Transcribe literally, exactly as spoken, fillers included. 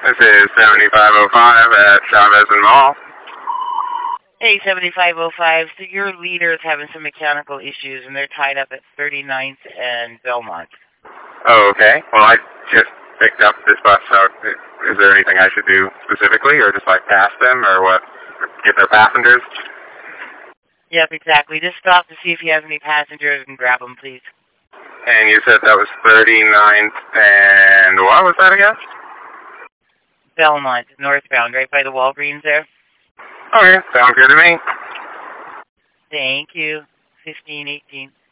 This is seventy-five oh five at Chavez and Mall. Hey, seventy-five oh five. So your leader is having some mechanical issues, and they're tied up at thirty-ninth and Belmont. Oh, okay. Well, I just picked up this bus, so is there anything I should do specifically, or just like pass them, or what? Get their passengers? Yep, exactly. Just stop to see if he has any passengers and grab them, please. And you said that was thirty-ninth and what was that again? Belmont, northbound, right by the Walgreens there. Okay, sounds good to me. Thank you. fifteen eighteen.